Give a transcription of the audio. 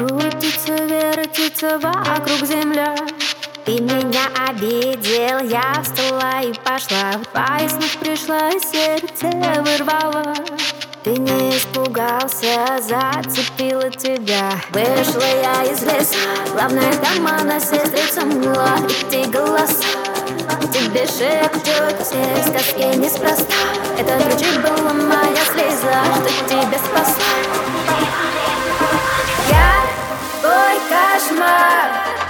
Крутится, вертится вокруг земля. Ты меня обидел, я встала и пошла. В твои снах пришла, сердце вырвало. Ты не испугался, зацепила тебя. Вышла я из леса, главная дама на сестрица мила. Эти голоса тебе шепчут, все сказки неспроста. Этот ручей была моя слеза, что тебя спасла. Я твой кошмар.